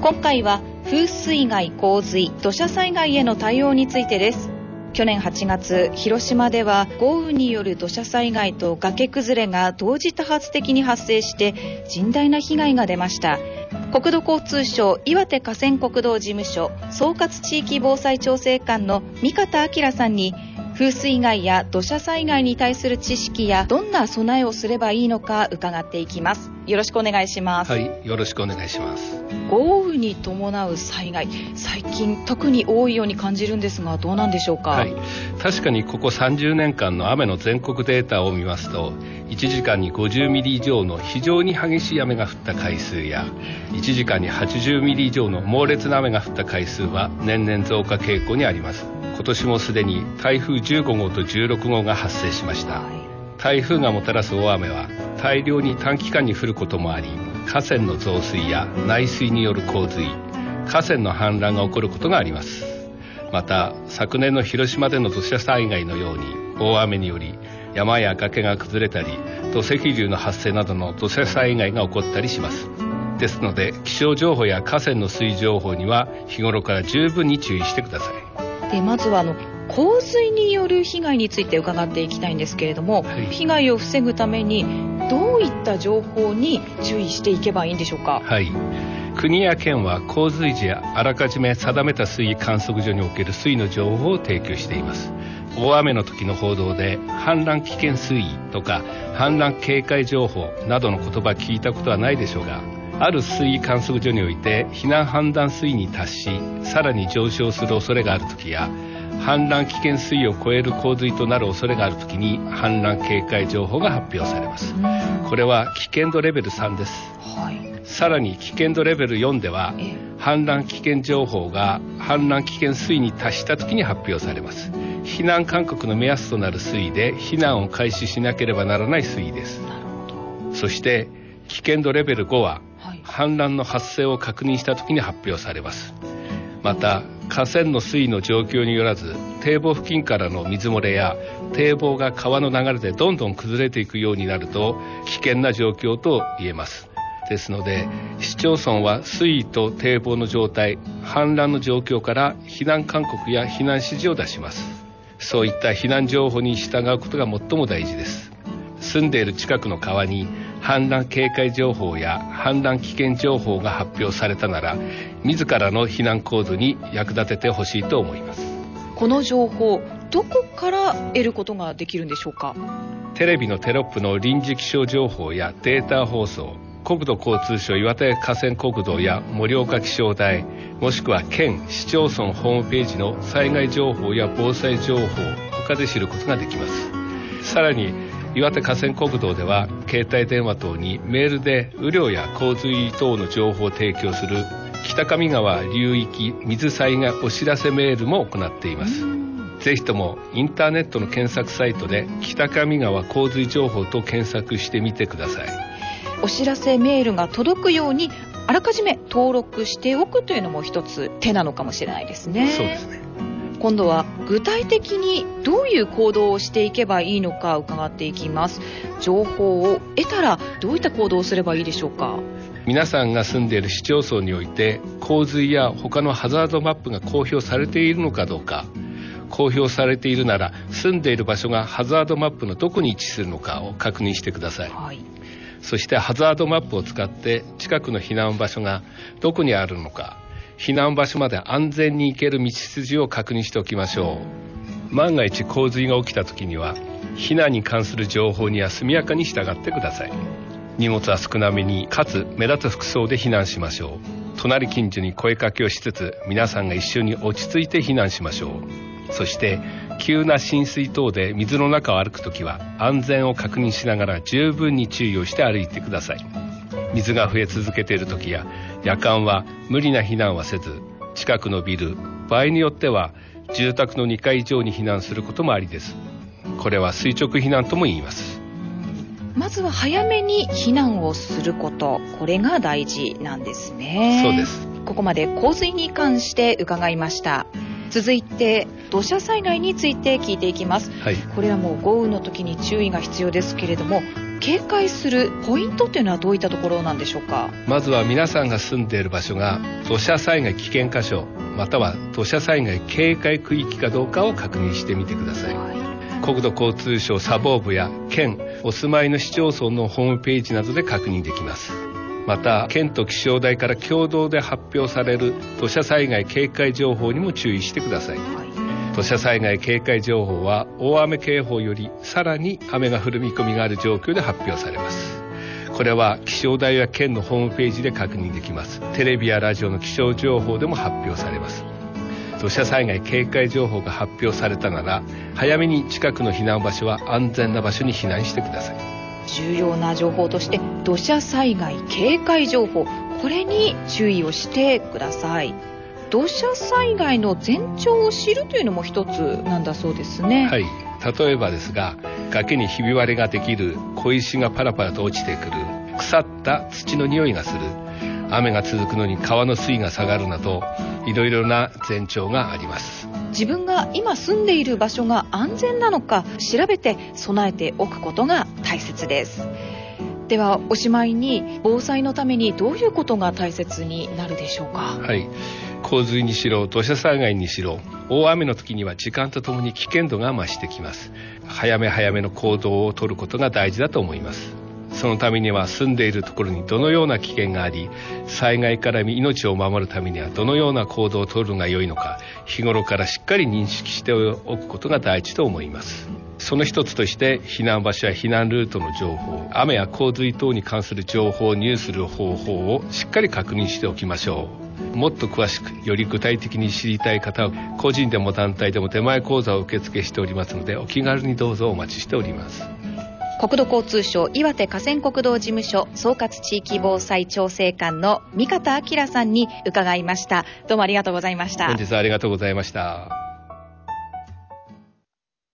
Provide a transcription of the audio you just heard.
今回は風水害、洪水、土砂災害への対応についてです。去年8月、広島では豪雨による土砂災害と崖崩れが同時多発的に発生して甚大な被害が出ました。国土交通省岩手河川国道事務所総括地域防災調整官の三方明さんに、風水害や土砂災害に対する知識やどんな備えをすればいいのか伺っていきます。よろしくお願いします。 はい、よろしくお願いします。 豪雨に伴う災害、最近特に多いように感じるんですが、どうなんでしょうか。 はい、確かにここ30年間の雨の全国データを見ますと、1時間に50ミリ以上の非常に激しい雨が降った回数や1時間に80ミリ以上の猛烈な雨が降った回数は年々増加傾向にあります。今年もすでに台風15号と16号が発生しました。台風がもたらす大雨は大量に短期間に降ることもあり、河川の増水や内水による洪水、河川の氾濫が起こることがあります。また昨年の広島での土砂災害のように大雨により山や崖が崩れたり土石流の発生などの土砂災害が起こったりします。ですので気象情報や河川の水位情報には日頃から十分に注意してください。 でまずは洪水による被害について伺っていきたいんですけれども、はい、被害を防ぐためにどういった情報に注意していけばいいんでしょうか。 はい、国や県は洪水時やあらかじめ定めた水位観測所における水位の情報を提供しています。大雨の時の報道で氾濫危険水位とか氾濫警戒情報などの言葉聞いたことはないでしょうが、ある水位観測所において避難判断水位に達しさらに上昇する恐れがある時や氾濫危険水位を超える洪水となる恐れがある時に氾濫警戒情報が発表されます。これは危険度レベル3です。はい、さらに危険度レベル4では氾濫危険情報が氾濫危険水位に達した時に発表されます。避難勧告の目安となる水位で避難を開始しなければならない水位です。なるほど。そして危険度レベル5は氾濫の発生を確認した時に発表されます。また河川の水位の状況によらず堤防付近からの水漏れや堤防が川の流れでどんどん崩れていくようになると危険な状況と言えます。ですので市町村は水位と堤防の状態、氾濫の状況から避難勧告や避難指示を出します。そういった避難情報に従うことが最も大事です。住んでいる近くの川に氾濫警戒情報や氾濫危険情報が発表されたなら自らの避難行動に役立ててほしいと思います。 この情報どこから得ることができるんでしょうか。 テレビのテロップの臨時気象情報やデータ放送、国土交通省岩手河川国道や盛岡気象台、もしくは県市町村ホームページの災害情報や防災情報他で知ることができます。さらに岩手河川国道では携帯電話等にメールで雨量や洪水等の情報を提供する北上川流域水災害お知らせメールも行っています。ぜひともインターネットの検索サイトで北上川洪水情報と検索してみてください。 お知らせメールが届くようにあらかじめ登録しておくというのも一つ手なのかもしれないですね。 そうですね。 今度は具体的にどういう行動をしていけばいいのか伺っていきます。情報を得たらどういった行動をすればいいでしょうか。 皆さんが住んでいる市町村において洪水や他のハザードマップが公表されているのかどうか、公表されているなら住んでいる場所がハザードマップのどこに位置するのかを確認してください。はい、そしてハザードマップを使って近くの避難場所がどこにあるのか、避難場所まで安全に行ける道筋を確認しておきましょう。万が一洪水が起きた時には避難に関する情報には速やかに従ってください。荷物は少なめにかつ目立つ服装で避難しましょう。隣近所に声かけをしつつ皆さんが一緒に落ち着いて避難しましょう。そして急な浸水等で水の中を歩くときは安全を確認しながら十分に注意をして歩いてください。水が増え続けているときや夜間は無理な避難はせず、近くのビル、場合によっては住宅の2階以上に避難することもありです。これは垂直避難とも言います。 まずは早めに避難をすること、これが大事なんですね。 そうです。 ここまで洪水に関して伺いました。続いて土砂災害について聞いていきます。はい、これはもう豪雨の時に注意が必要ですけれども、 警戒するポイントっていうのはどういったところなんでしょうか？ まずは皆さんが住んでいる場所が土砂災害危険箇所または土砂災害警戒区域かどうかを確認してみてください。国土交通省砂防部や県お住まいの市町村のホームページなどで確認できます。また県と気象台から共同で発表される土砂災害警戒情報にも注意してください。土砂災害警戒情報は大雨警報よりさらに雨が降る見込みがある状況で発表されます。これは気象台や県のホームページで確認できます。テレビやラジオの気象情報でも発表されます。土砂災害警戒情報が発表されたなら早めに近くの避難場所は安全な場所に避難してください。 重要な情報として土砂災害警戒情報、これに注意をしてください。土砂災害の前兆を知るというのも一つなんだそうですね。 はい、例えばですが崖にひび割れができる、小石がパラパラと落ちてくる、腐った土の匂いがする、雨が続くのに川の水位が下がるなどいろいろな前兆があります。 自分が今住んでいる場所が安全なのか調べて備えておくことが大切です。ではおしまいに防災のためにどういうことが大切になるでしょうか？ はい、洪水にしろ土砂災害にしろ大雨の時には時間とともに危険度が増してきます。早め早めの行動を取ることが大事だと思います。そのためには住んでいるところにどのような危険があり、災害から命を守るためにはどのような行動を取るのが良いのか、日頃からしっかり認識しておくことが大事と思います。その一つとして避難場所や避難ルートの情報、雨や洪水等に関する情報を入手する方法をしっかり確認しておきましょう。もっと詳しくより具体的に知りたい方は個人でも団体でも出前講座を受付しておりますので、お気軽にどうぞお待ちしております。 国土交通省岩手河川国道事務所総括地域防災調整官の三方明さんに伺いました。どうもありがとうございました。 本日はありがとうございました。